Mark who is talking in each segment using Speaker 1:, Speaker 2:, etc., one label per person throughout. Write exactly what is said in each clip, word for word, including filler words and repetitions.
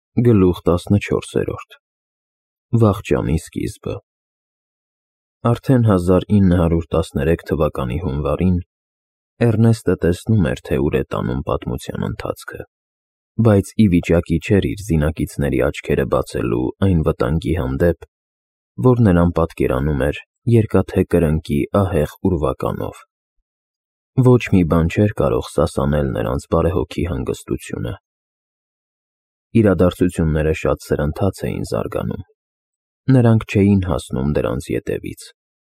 Speaker 1: Գլուխ տասնչորսերորդ Վախճանի սկիզբը Արդեն հազար ինը հարյուր տասներեք թվականի հունվարին Էռնեստը տեսնում էր, թե ուր է տանում պատմության ընթացքը, բայց ի վիճակի չէր իր զինակիցների աչքերը բացելու այն վտանգի հանդեպ, որ նրան պատկերանում էր երկաթե կրնկի ահեղ ուրվականով։ Ոչ մի բան չէր կարող սասանել նրանց բարեհոգի հանգստությունը։ Իրադարձությունները շատ սրընթաց էին զարգանում, նրանք չէին հասնում դրանց ետևից։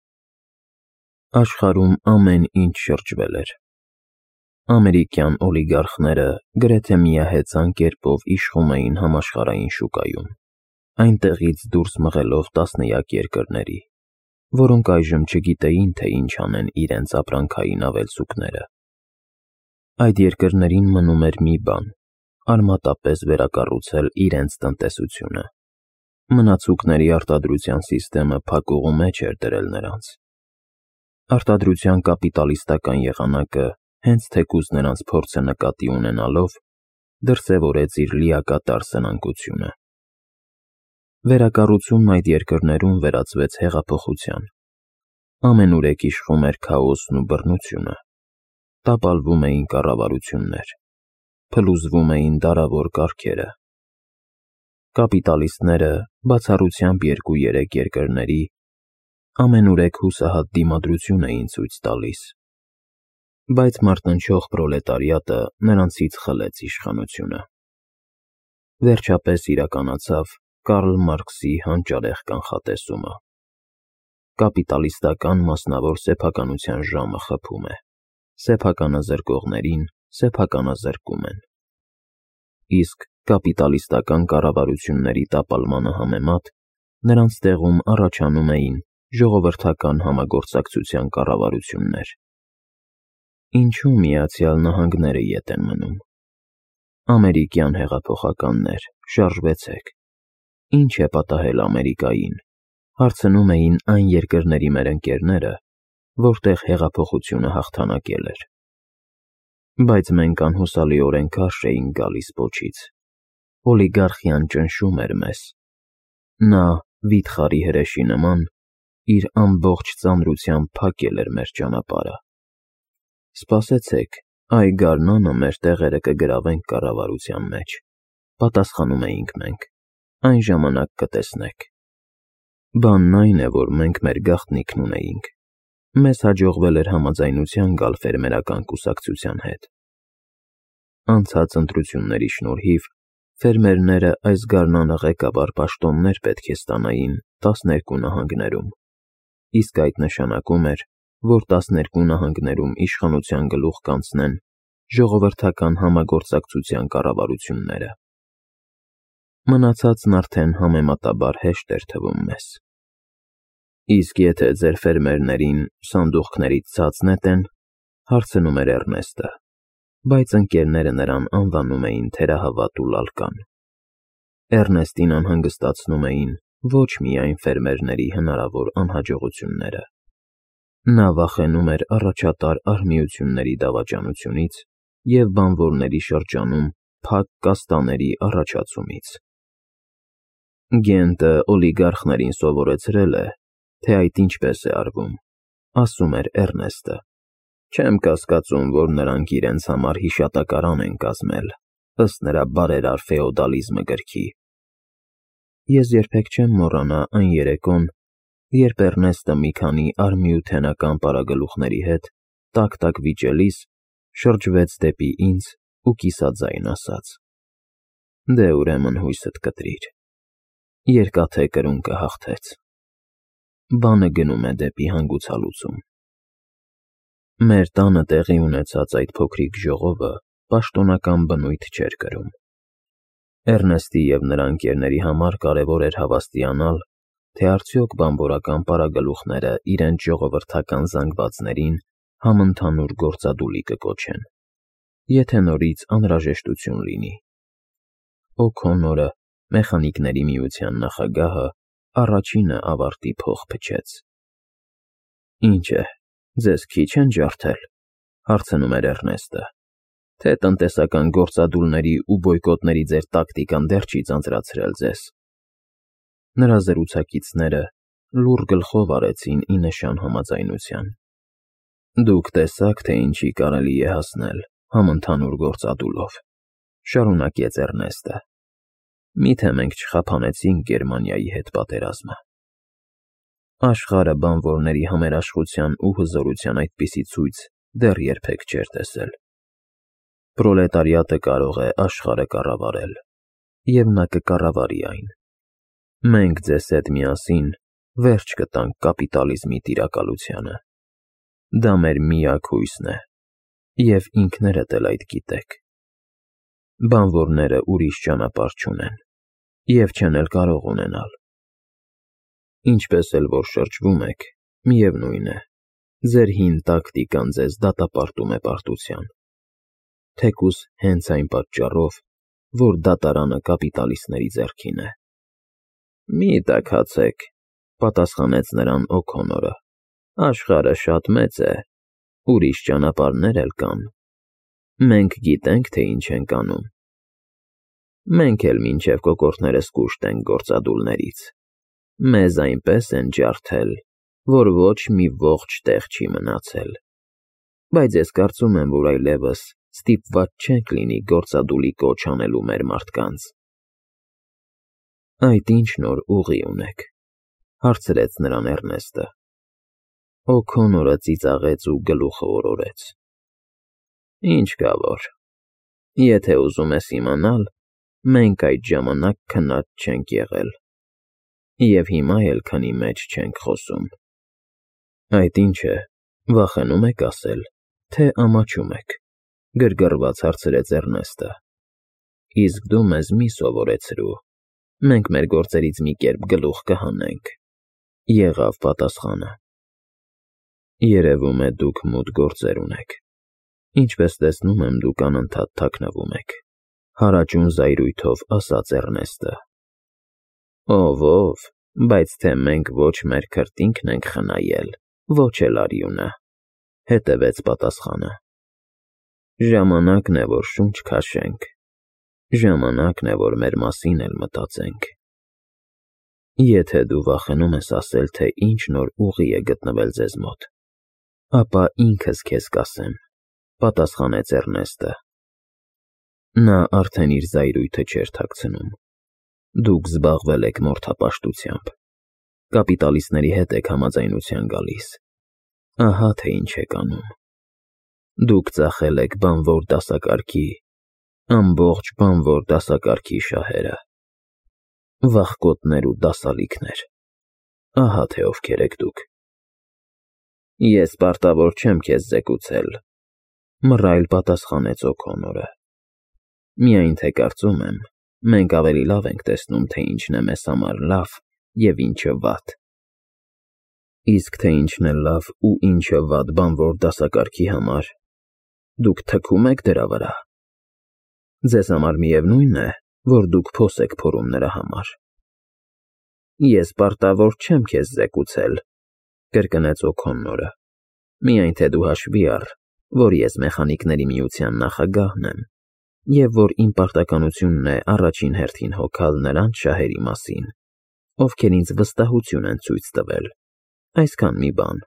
Speaker 1: Աշխարհում ամեն ինչ շրջվել էր։ Ամերիկյան օլիգարխները գրեթե միահեծան կերպով իշխում էին համաշխարհային շուկայում, այնտեղից դուրս մղելով տասնյակ երկրների, որոնք այժմ չգիտեին, թե ինչ անեն իրենց ապրանքային ավելցուկները։ Այդ երկրներին մնում էր մի բան՝ արմատապես վերակառուցել իրենց տնտեսությունը։ Մնացուկների արտադրության սիստեմը փակուղու մեջ էր դրել նրանց։ Արտադրության կապիտալիստական եղանակը, հենց թեկուզ նրանց փորձը նկատի ունենալով, դրսևորեց իր լիակատար սնանկությունը։ Վերակառուցումն այդ երկրներում վերածվեց հեղափոխության։ Ամենուրեք իշխում էր քաոսն ու բռնությունը, տապալվում էին կառավարություններ, փլուզվում էին դարավոր կարգերը։ Կապիտալիստները, բացառությամբ երկու-երեք երկրների, ամենուրեք հուսահատ դիմադրություն էին ցույց տալիս, բայց մարտնչող պրոլետարիատը նրանցից խլեց իշխանությունը։ Վերջապես իրականացավ Կարլ Մարքսի հանճարեղ կանխատեսումը. կապիտալիստական մասնավոր սեփականության ժամը խփում է, սեփականը զրկողներին սեփականազրկում են։ Իսկ կապիտալիստական կառավարությունների տապալմանը համեմատ նրանց տեղում առաջանում էին ժողովրդական համագործակցության կառավարություններ։ Ինչու Միացյալ Նահանգները ետ են մնում։ Ամերիկյան հեղափոխականներ, շարժվեցեք։ Ինչ է պատահել Ամերիկային, հարցնում էին այն երկրների մեր ընկերները, որտեղ հեղափոխությունը հաղթանակել էր։ Բայց մենք անհուսալիորեն քարշ էինք գալիս պոչից։ Օլիգարխիան ճնշում էր մեզ։ Նա, վիթխարի հրեշի նման, իր ամբողջ ծանրությամբ փակել էր մեր ճանապարհը։ Սպասեցեք, այ գարնանը մեր տեղերը կգրավենք կառավարության մեջ, պատասխանում էինք մենք, այն ժամանակ կտեսնեք։ Բանն այն է, որ մենք մեր գաղտնիքն ունեինք։ Մեզ հաջողվել էր համաձայնության գալ ֆերմերական կուսակցության հետ։ Անցած ընտրությունների շնորհիվ ֆերմերները այս գարնանը ղեկավար պաշտոններ պետք է ստանային տասներկու նահանգներում, իսկ այդ նշանակում էր, որ տասներկու նահանգներում իշխանության գլուխ կանցնեն ժողովրդական համագործակցության կառավարությունները։ Մնացածն արդեն համեմատաբար հեշտ էր թվում մեզ։ Իսկ եթե ձեր ֆերմերներին սանդուղքներից ցած նետեն, հարցնում էր Էռնեստը, բայց ընկերները նրան անվանում էին թերահավատ ու լալկան։ Էռնեստին անհանգստացնում էին ոչ միայն ֆերմերների հնարավոր անհաջողությունները։ Նա վախենում էր առաջատար արհմիությունների դավաճանությունից և բանվորների շրջանում փակ կաստաների առաջացումից։ Գենտը օլիգարխներին սովորեցրել է, թե այդ ինչպես է արվում, ասում էր Էռնեստը։ Չեմ կասկածում, որ նրանք իրենց համար հիշատակարան են կազմել, ըստ նրա բարերար ֆեոդալիզմը գրքի։ Ես երբեք չեմ մոռանա այն երեկոն, երբ Էռնեստը մի քանի արհմիութենական պարագլուխների հետ տակ-տակ վիճելիս շրջվեց դեպի ինձ ու կիսաձայն ասաց. «Դե ուրեմն հույսդ կտրիր, երկաթե կրունկը հաղթեց։ Բանը գնում է դեպի հանգուցալուծում»։ Մեր տանը տեղի ունեցած այդ փոքրիկ ժողովը պաշտոնական բնույթ չէր կրում։ Էռնեստի և նրա ընկերների համար կարևոր էր հավաստիանալ, թե արդյոք բանվորական պարագլուխները իրենց ժողովրդական զանգվածներին համընդհանուր գործադուլի կկոչեն, եթե նորից անհրաժեշտություն լինի։ Օ'Քոնորը, մեխանիկների միության նախագահը, առաջինը ավարտի փող փչեց։ Ինչ է, ձեզ քիչ են ջարդել, հարցնում էր Էռնեստը։ թե տնտեսական գործադուլների ու բոյկոտների ձեր տակտիկան դեռ չի ձանձրացրել ձեզ։ Նրա զրուցակիցները լուռ գլխով արեցին ի նշան համաձայնության։ Դուք տեսաք, թե ինչի կարելի է հասնել համընդհանուր գործադուլով, շարունակեց Էռնեստը։ Միթե մենք չխափանեցինք Գերմանիայի հետ պատերազմը։ Աշխարհը բանվորների համերաշխության ու հզորության այդպիսի ցույց դեռ երբեք չէր տեսել։ Պրոլետարիատը կարող է աշխարհը կառավարել, և նա կկառավարի այն։ Մենք ձեզ հետ միասին վերջ կտանք կապիտալիզմի տիրակալությանը։ Դա մեր միակ հույսն է, և ինքներդ էլ այդ գիտեք։ Բանվորները ուրիշ ճանապարհ չունեն, և չեն էլ կարող ունենալ։ Ինչպես էլ որ շրջվում եք, միևնույն է, ձեր հին տակտիկան ձեզ դատապարտում է պարտության, թեկուզ հենց այն պատճառով, որ դատարանը կապիտալիստների ձեռքին է։ Մի տաքացեք, պատասխանեց նրան Օ'Քոնորը, աշխարհը շատ մեծ է, ուրիշ ճանապարհներ էլ կան։ Մենք գիտենք, թե ինչ ենք անում։ Մենք էլ մինչև կոկորդներս կուշտ ենք գործադուլներից։ Մեզ այնպես են ջարդել, որ ոչ մի ողջ տեղ չի մնացել։ Բայց ես կարծում եմ, որ այլևս ստիպված չենք լինի գործադուլի կոչ անելու մեր մարդկանց։ Այդ ինչ նոր ուղի ունեք, հարցրեց նրան Էռնեստը։ Օ'Քոնորը ծիծաղեց ու գլուխը օրորեց։ Ինչ կա որ։ Եթե ուզում ես իմանալ, մենք այդ ժամանակ քնած չենք եղել, և հիմա էլ քնի մեջ չենք խոսում։ Այդ ինչ է, վախենում եք ասել, թե ամաչում եք, գրգռված հարցրեց Էռնեստը։ Իսկ դու մեզ մի սովորեցրու, մենք մեր գործերից մի կերպ գլուխ կհանենք, եղավ պատասխանը։ Երևում է դուք մութ գործեր ունեք, ինչպես տեսնում եմ դուք անընդհատ թաքնվում եք, հարաճուն զայրույթով ասաց Էռնեստը։ Ով ով, բայց թե մենք ոչ մեր քրտինքն ենք խնայել, ոչ էլ արյունը, հետևեց պատասխանը։ Ժամանակն է, որ շունչ քաշենք, ժամանակն է, որ մեր մասին էլ մտածենք։ Եթե դու վախենում ես ասել, թե ինչ նոր ուղի է գտնվել ձեզ մոտ, ապա ինքս քեզ կասեմ, պատասխանեց Էռնեստը։ Նա արդեն իր զայրույթը չէր թաքցնում։ Դուք զբաղվել եք մորթապաշտությամբ, կապիտալիստների հետ եք համաձայնության գալիս։ Ահա թե ինչ եք անում։ Դուք ծախել եք բանվոր դասակարգի, ամբողջ բանվոր դասակարգի շահերը, վախկոտներ ու դասալիքներ։ Ահա թե ովքեր եք դուք։ Ես պարտավոր չեմ քեզ զեկուցել, մռայլ պատասխանեց Օ'Քոնորը։ Միայն թե կարծում եմ, մենք ավելի լավ ենք տեսնում, թե ինչն է մեզ համար լավ և ինչը վատ։ Իսկ թե ինչն է լավ ու ինչը վատ բանվոր դասակարգի համար, դուք թքում եք դրա վրա։ Ձեզ համար միևնույն է, որ դուք փոս եք փորում նրա համար։ Ես պարտավոր չեմ քեզ զեկուցել, կրկնեց Օ'Քոնորը։ Միայն թե դու հաշվի առ, որ ես մեխանիկների միության նախագահն եմ, և որ իմ պարտականությունն է առաջին հերթին հոգալ նրանց շահերի մասին, ովքեր ինձ վստահություն են ցույց տվել, այսքան մի բան։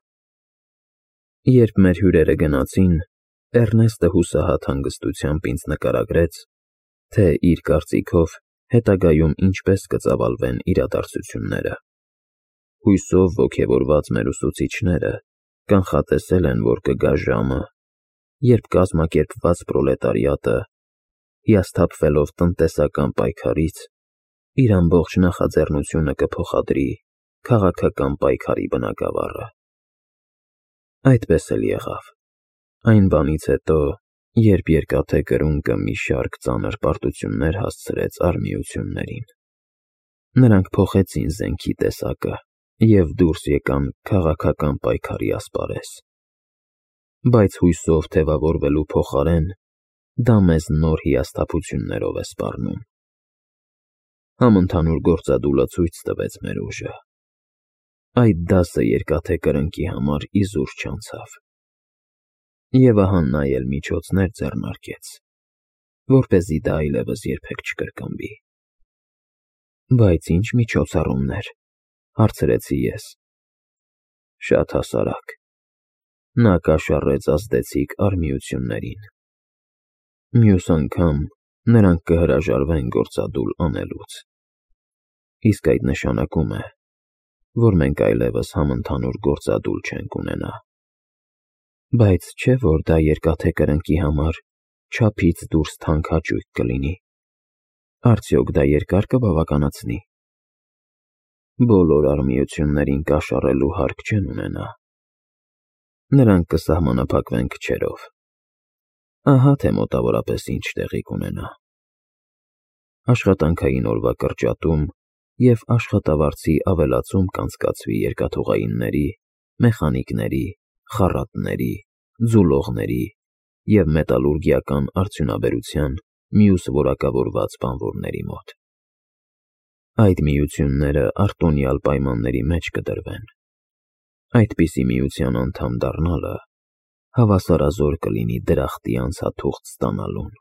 Speaker 1: Երբ մեր հյուրերը գնացին, Էռնեստը հուսահատ հանգստությամբ ինձ նկարագրեց, թե իր կարծիքով հետագայում ինչպես կծավալվեն իրադարձությունները։ Հույսով ոգևորված մեր ուսուցիչները կանխատեսել են, որ կգա ժամը, երբ կազմակերպված պրոլետարիատը, հիասթափվելով տնտեսական պայքարից, իր ամբողջ նախաձեռնությունը կփոխադրի քաղաքական պայքարի բնագավառը։ Այդպես էլ եղավ։ Այն բանից հետո, երբ երկաթե կրունկը մի շարք ծանր պարտություններ հասցրեց արհմիություններին, նրանք փոխեցին զենքի տեսակը և դուրս եկան քաղաքական պայքարի ասպարեզ։ Բայց հույսով թևավորվելու փոխարեն, դա մեզ նոր հիասթափություններով է սպառնում։ Համընդհանուր գործադուլը ցույց տվեց մեր ուժը։ Այդ դասը երկաթե կրնկի համար իզուր չանցավ։ Եվ ահա նա էլ միջոցներ ձեռնարկեց, որպեսզի դա այլևս երբեք չկրկնվի։ Բայց ինչ միջոցառումներ, հարցրեցի ես։ Շատ հասարակ։ Նա կաշառեց ազդեցիկ արհմիություններին։ Մյուս անգամ նրանք կհրաժարվեն գործադուլ անելուց։ Իսկ այդ նշանակում է, որ մենք այլևս համընդհանուր գործադուլ չենք ունենա։ Բայց չէ՞ որ դա երկաթե կրնկի համար չափից դուրս թանկ հաճույք կլինի։ Արդյոք դա երկար կբավականացնի։ Բոլոր արհմիություններին կաշառելու հարկ չեն ունենա։ Նրանք կսահմանափակվեն քչերով։ Ահա թե մոտավորապես ինչ տեղի կունենա։ Աշխատանքային օրվա կրճատում և աշխատավարձի ավելացում կանցկացվի երկաթուղայինների, մեխանիկների, խառատների, ձուլողների և մետալուրգիական արդյունաբերության մյուս որակավորված բանվորների մոտ։ Այդ միությունները արտոնյալ պայմանների մեջ կդրվեն։ Այդպիսի միության անդամ դառնալը հավասարազոր կլինի դրախտի անցաթուղթ ստանալուն։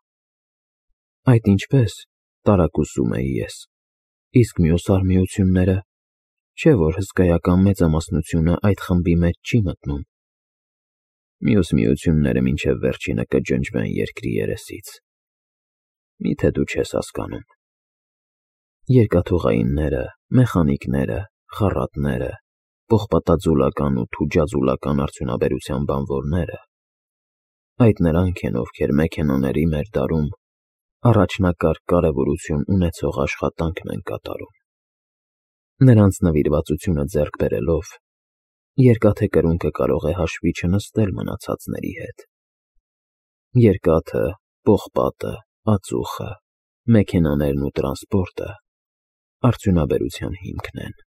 Speaker 1: Այդ ինչպես, տարակուսում էի ես, իսկ մյուս արհմիությունները, չէ՞ որ հսկայական մեծամասնությունը այդ խմբի մեջ չի մտնում։ Մյուս միությունները մինչև վերջինը կջնջվեն երկրի երեսից։ Մի՞թե դու չես հասկանում։ Երկաթուղայինները, մեխանիկները, խառատները, պողպատաձուլական ու թուջաձուլական արդյունաբերության բանվորները, այդ նրանք են, ովքեր մեքենաների մեր դարում առաջնակարգ կարևորություն ունեցող աշխատանքն են կատարում։ Նրանց նվիրվածությունը ձեռք բերելով, երկաթե կրունկը կարող է հաշվի չնստել մնացածների հետ։ Երկաթը, պողպատը, ածուխը, մեքենաներն ու տրանսպորտը արդյունաբերության հիմքն են։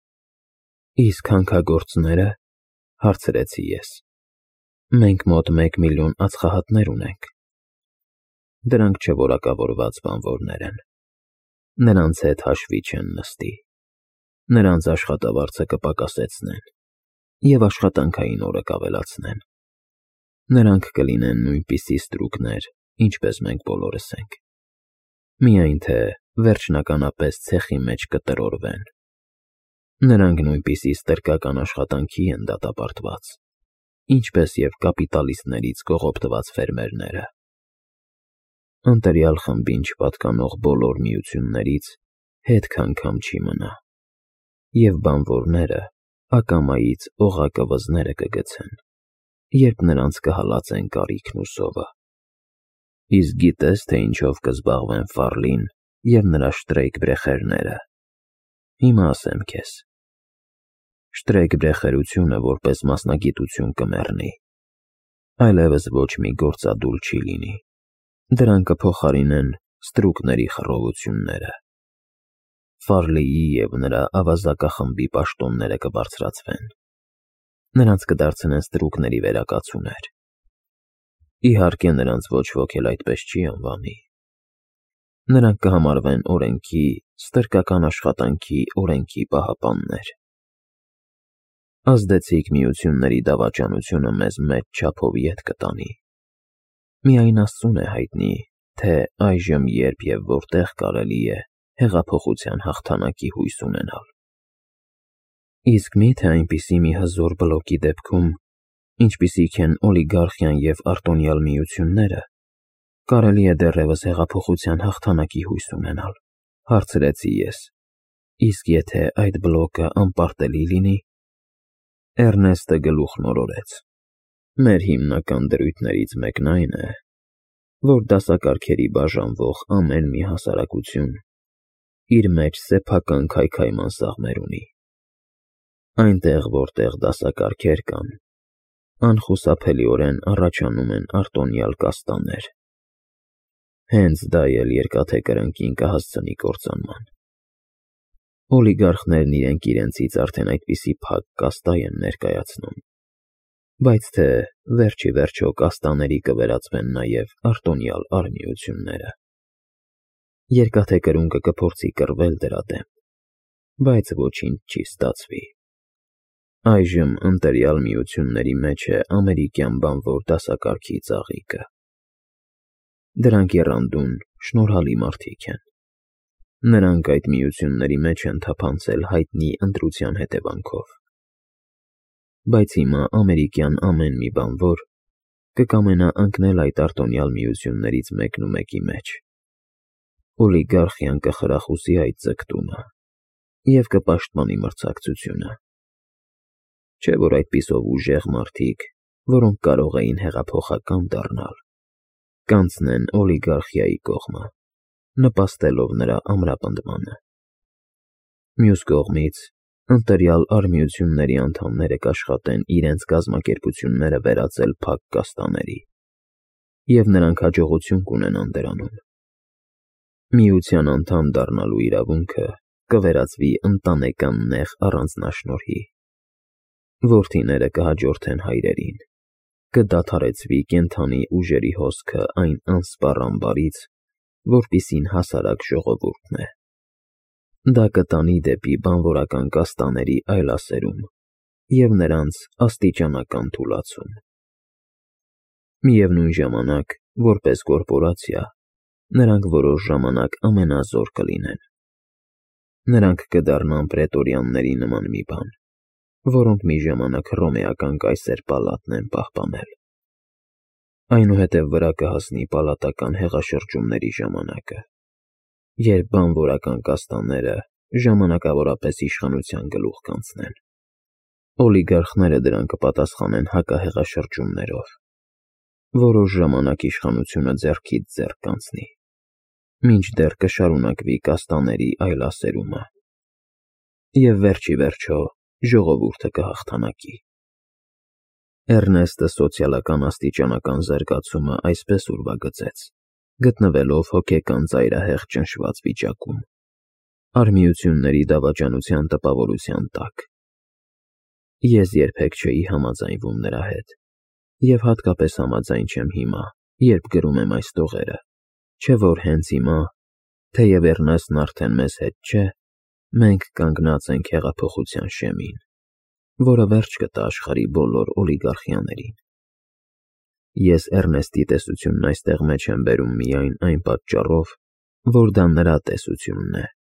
Speaker 1: Իսկ հանքագործնե՞րը, հարցրեցի ես։ Մենք մոտ մեկ միլիոն ածխահատներ ունենք։ Դրանք չորակավորված բանվորներ են։ Նրանց հետ հաշվի չեն նստի։ Նրանց աշխատավարձը կպակասեցնեն և աշխատանքային օրը կավելացնեն։ Նրանք կլինեն նույնպիսի ստրուկներ, ինչպես մենք բոլորս ենք։ Միայն թե վերջնականապես ցեխի մեջ կտրորվեն։ Նրանք նույնպիսի ստրկական աշխատանքի են դատապարտված, ինչպես և կապիտալիստներից կողոպտված ֆերմերները։ Ընտրյալ խմբին չպատկանող բոլոր միություններից հետք անգամ չի մնա, և բանվորները ակամայից օղակը վզները կգցեն, երբ նրանց կհալածեն կարիքն ու սովը։ Իսկ գիտե՞ս, թե ինչով կզբաղվեն Ֆարլին և նրա շտրեյկբրեխերները։ Հիմա ասեմ քեզ։ Շտրեյկբրեխերությունը որպես մասնագիտություն կմեռնի։ Այլևս ոչ մի գործադուլ չի լինի։ Դրան կփոխարինեն ստրուկների խռովությունները։ Ֆարլիի և նրա ավազակախմբի պաշտոնները կբարձրացվեն։ Նրանց կդարձնեն ստրուկների վերակացուներ։ Իհարկե, նրանց ոչ ոք էլ այդպես չի անվանի։ Նրանք կհամարվեն օրենքի, ստրկական աշխատանքի օրենքի պահապաններ։ Ազդեցիկ միությունների դավաճանությունը մեզ մեծ չափով ետ կտանի։ Միայն Աստծուն է հայտնի, թե այժմ երբ և որտեղ կարելի է հեղափոխության հաղթանակի հույս ունենալ։ Իսկ մի՞թե այնպիսի մի հզոր բլոկի դեպքում, ինչպիսիք են օլիգարխիան և արտոնյալ միությունները, կարելի է դեռևս հեղափոխության հաղթանակի հույս ունենալ, հարցրեցի ես։ Իսկ եթե այդ բլոկը անպարտելի լինի։ Էռնեստը գլուխն օրորեց։ Մեր հիմնական դրույթներից մեկն այն է, որ դասակարգերի բաժանվող ամեն մի հասարակություն իր մեջ սեփական քայքայման սաղմեր ունի։ Այնտեղ, որտեղ դասակարգեր կան, անխուսափելիորեն առաջանում են արտոնյալ կաստաներ։ Հենց դա էլ երկաթե կրնկին կհասցնի կործանման։ Օլիգարխներն իրենք իրենցից արդեն այդպիսի փակ կաստա են ներկայացնում, բայց թե վերջ ի վերջո կաստաների կվերածվեն նաև արտոնյալ արհմիությունները։ Երկաթե կրունկը կփորձի կռվել դրա դեմ, բայց ոչինչ չի ստացվի։ Այժմ ընտրյալ միությունների մեջ է ամերիկյան բանվոր դասակարգի ծաղիկը։ Դրանք եռանդուն, շնորհալի մարդիկ են։ Նրանք այդ միությունների մեջ են թափանցել հայտնի ընտրության հետևանքով։ Բայց հիմա ամերիկյան ամեն մի բանվոր կկամենա ընկնել այդ արտոնյալ միություններից մեկն ու մեկի մեջ։ Օլիգարխիան կխրախուսի այդ ձգտումը և կպաշտպանի մրցակցությունը։ Չէ՞ որ այդպիսով ուժեղ մարդիկ, որոնք կարող էին հեղափոխական դառնալ, կանցնեն օլիգարխիայի կողմը, նպաստելով նրա ամրապնդմանը։ Մյուս կողմից, ընտրյալ արմիությունների անդամները կաշխատեն իրենց կազմակերպությունները վերածել փակ կաստաների, և նրանք հաջողություն կունենան դրանում։ Միության անդամ դառնալու իրավունքը կվերածվի ընտանեկան նեղ առանձնաշնորհի։ Որդիները կհաջորդեն հայրերին, կդադարեցվի կենդանի ուժերի հոսքը այն անսպառ ամբարից, որպիսին հասարակ ժողովուրդն է։ Դա կտանի դեպի բանվորական կաստաների այլասերում և նրանց աստիճանական թուլացում։ Միևնույն ժամանակ, որպես կորպորացիա, նրանք որոշ ժամանակ ամենազոր կլինեն։ Նրանք կդառնան պրետորյանների նման մի բան, որոնք մի ժամանակ հռոմեական կայսեր Պալատն են պահպանել։ Այնուհետև վրա կհասնի պալատական հեղաշրջումների ժամանակը, երբ բանվորական կաստաները ժամանակավորապես իշխանության գլուխ կանցնեն։ Օլիգարխները դրան կպատասխանեն հակահեղաշրջումներով։ Որոշ ժամանակ իշխանությունը ձեռքից ձեռք կանցնի, մինչդեռ կշարունակվի կաստաների այլասերումը, և վերջիվերջո ժողովուրդը կհաղթանակի։ Էռնեստը սոցիալական աստիճանական զարգացումը այսպես ուրվագծեց, գտնվելով հոգեկան ծայրահեղ ճնշված վիճակում, արմիությունների դավաճանության տպավորության տակ։ Ես երբեք չէի համաձայնվում նրա հետ, և հատկապես համաձայն չեմ հիմա, երբ գրում եմ այս տողերը, չէ՞ որ հենց հիմա, թեև Էռնեստն արդեն մեզ հետ չէ, մենք կանգնած ենք հեղափոխության շեմին, որը վերջ կտա աշխարհի բոլոր օլիգարխիաներին։ Ես Էռնեստի տեսությունն այստեղ մեջ եմ բերում միայն այն պատճառով, որ դա նրա տեսությունն է։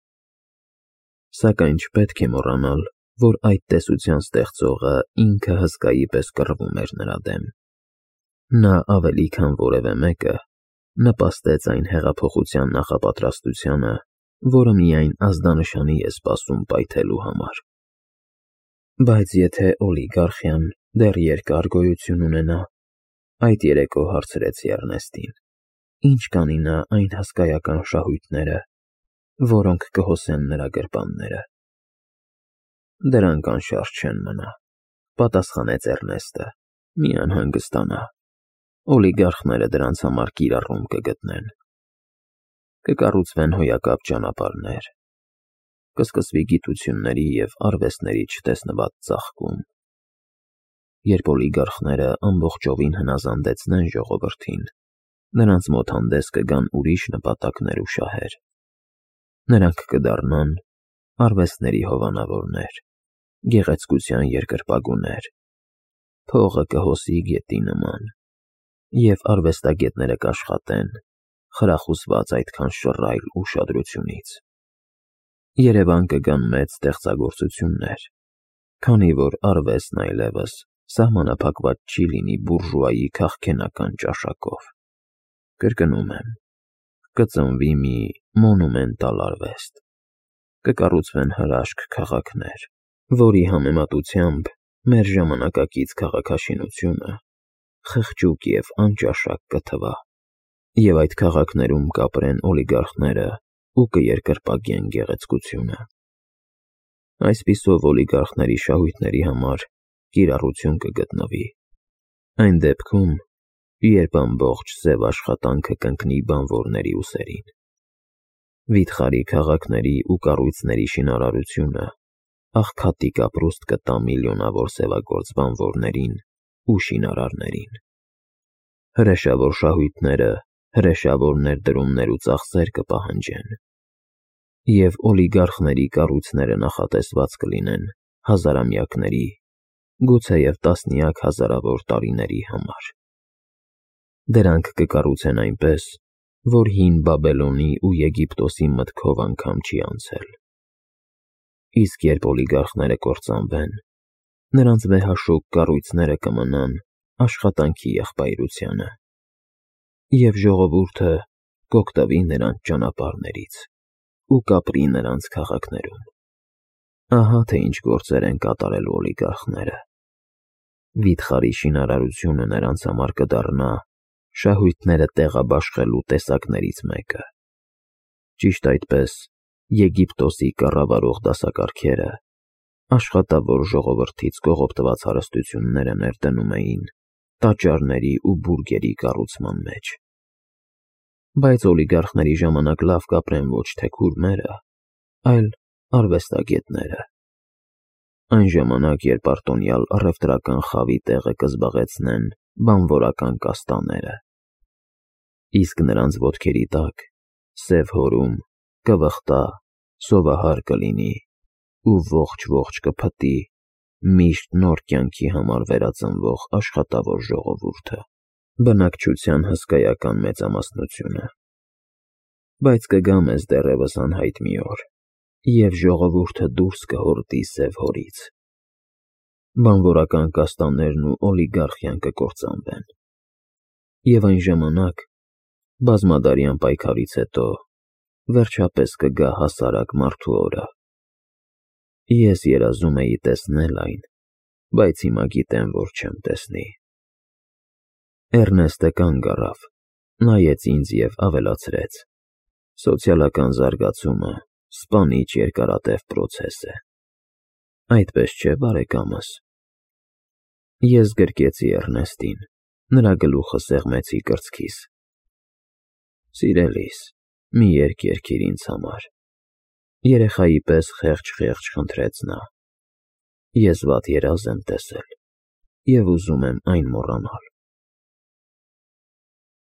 Speaker 1: Սակայն չպետք է մոռանալ, որ այդ տեսության ստեղծողը ինքը հսկայի պես կռվում էր նրա դեմ։ Նա ավելի քան որևէ մեկը նպաստեց այն հեղափոխության նախապատրաստությանը, որը միայն ազդանշանի է սպասում պայթելու համար։ Բայց եթե օլիգարխիան դեռ երկար գոյություն ունենա, այդ երեկո հարցրեցի Էռնեստին, ի՞նչ կանի նա այն հսկայական շահույթները, որոնք կհոսեն նրա գրպանները։ Դրանք անշարժ չեն մնա, պատասխանեց Էռնեստը, մի անհանգստանա, օլիգարխները դրանց համար կիրառում կգտնեն։ Կկառուցվեն հոյակապ ճանապարհներ, կսկսվի գիտությունների և արվեստների չտեսնված ծաղկում։ Երբ օլիգարխները ամբողջովին հնազանդեցնեն ժողովրդին, նրանց մոտ հանդես կգան ուրիշ նպատակներ ու շահեր։ Նրանք կդառնան արվեստների հովանավորներ, գեղեցկության երկրպագուներ, փողը կհոսի գետի նման, և արվեստագետները կաշխատեն, խրախուսված այդքան շռայլ ուշադրությունից։ Երևան կգան մեծ ստեղծագործություններ, քանի որ արվեստն այլևս սահմանափակված չի լինի բուրժուայի քաղքենական ճաշակով։ Կրկնում եմ, կծնվի մի մոնումենտալ արվեստ, կկառուցվեն հրաշք քաղաքներ, որի համեմատությամբ մեր ժամանակակից քաղաքաշինությունը խղճուկ և անճաշակ կթվա, և այդ քաղաքներում կապրեն օլիգարխները ու կերկրպագեն գեղեցկությունը։ Այսպիսով օլիգարխների շահույթների համար կիրառություն կգտնվի։ Այն դեպքում, երբ ամբողջ սև աշխատանքը կընկնի բանվորների ուսերին։ Վիթխարի քաղաքների ու կառույցների շինարարությունը աղքատիկ ապրուստ կտա միլիոնավոր սևագործ բանվորներին ու շինարարներին։ Հրեշավոր շահույթները հրեշավոր ներդրումներ ու ծախսեր կպահանջեն, և օլիգարխների կառույցները նախատեսված կլինեն հազարամյակների, գուցեև տասնյակ հազարավոր տարիների համար։ Դրանք կկառուցեն այնպես, որ հին Բաբելոնի ու Եգիպտոսի մտքով անգամ չի անցել։ Իսկ երբ օլիգարխները կործանվեն, նրանց վեհաշուկ կառույցները կմնան աշխատանքի եղբայրությանը, և ժողովուրդը կօգտվի նրանց ճանապարհներից ու կապրի նրանց քաղաքներում։ Ահա թե ինչ գործեր են կատարելու օլիգարխները։ Վիթխարի շինարարությունը նրանց համար կդառնա շահույթները տեղաբաշխելու տեսակներից մեկը։ Ճիշտ այդպես, Եգիպտոսի կառավարող դասակարգերը աշխատավոր ժողովրդից կողոպտված հարստությունները ներդնում էին տաճարների ու բուրգերի կառուցման մեջ։ Բայց օլիգարխների ժամանակ լավ կապրեն ոչ թե քուրմերը, այլ արվեստագետները։ Այն ժամանակ, երբ արտոնյալ առևտրական խավի տեղը կզբաղեցնեն բանվորական կաստաները, իսկ նրանց ոտքերի տակ սև հորում, կվխտա, սովահար կլինի ու ողջ-ողջ կփտի միշտ նոր կյանքի համար վերածնվող աշխատավոր ժողովուրդը, բնակչության հսկայական մեծամասնությունը։ Բայց կգա մեզ դեռևս անհայտ մի օր, և ժողովուրդը դուրս կհորդի սև հորից։ Բանվորական կաստաներն ու օլիգարխիան կկործանվեն։ Եվ այն ժամանակ, բազմադարյան պայքարից հետո, վերջապես կգա հասարակ մարդու օրը։ Ես երազում էի տեսնել այն, բայց հիմա գիտեմ, որ չեմ տեսնի։ Էռնեստը կանգ առավ, նայեց ինձ և ավելացրեց. «Սոցիալական զարգացումը սպանիչ երկարատև պրոցես է։ Այդպես չէ, բարեկամս»։ Ես գրկեցի Էռնեստին, նրա գլուխը սեղմեցի կրծքիս։ «Սիրելիս, մի երգ երգիր ինձ համար», երեխայի պես խեղճ-խեղճ խնդրեց նա։ Ես վատ երազ եմ տեսել և ուզում եմ այն մոռանալ։